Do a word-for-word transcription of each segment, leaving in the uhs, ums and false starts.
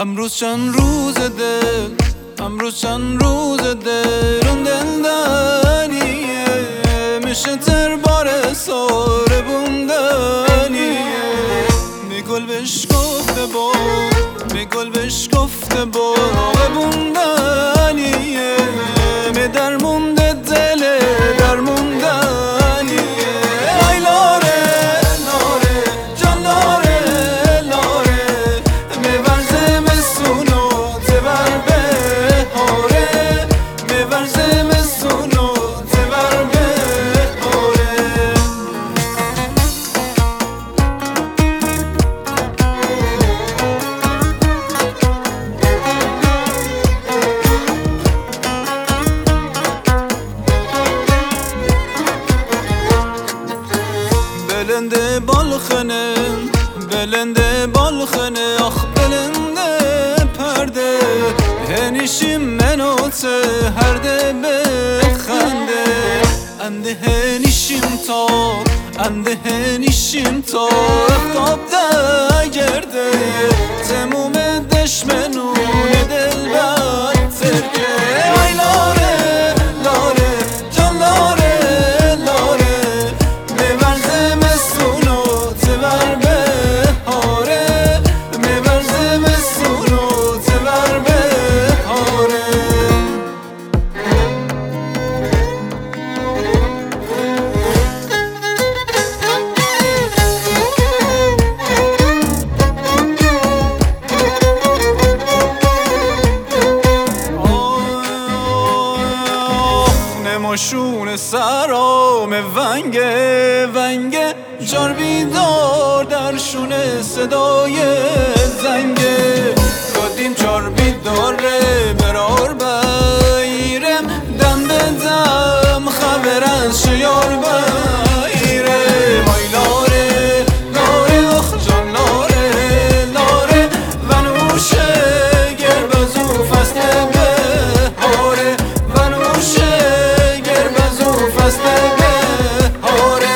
امروز چند روز دل امروز چند روز دل اون دلدانیه میشه تر بار ساره بوندانیه می گل بهش گفته با می گل بهش گفته با بوندانیه می در مونده دل در موندانیه ای لاره لاره جان لاره لاره می ورزه مسونو تبر به هاره می ورزه مسونو تبر به هاره بلنده بالخنه بلنده بالخنه آخ بلنده پرده هنیشیم منوته هرده بخنده انده هنیشیم تا انده هنیشیم تا افتاب ده گرده تموم دشمنون دل بد ترکه ای لاره لاره جان لاره لاره میورزه مسونو تبر به هاره میورزه مسونو تبر به هاره نماشون سرام ونگه ونگه جار بیدار در شونه صدای زنگه گادیم جار بیداره برار بیرم دم به دم خبر از شیار بیرم ای لاره لاره اخ جان لاره لاره ونوشه گر بزو فست به هاره ونوشه گر بزو فست به هاره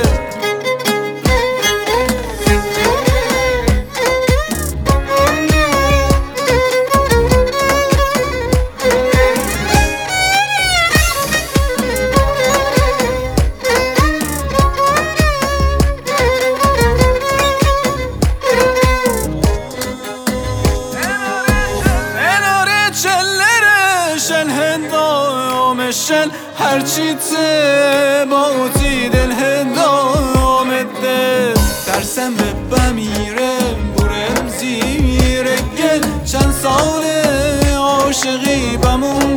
شل هندامشل هرچی ته باوتی دل هندامده ترسم به بمیرم برم زیر گل چند سال عاشقی بمون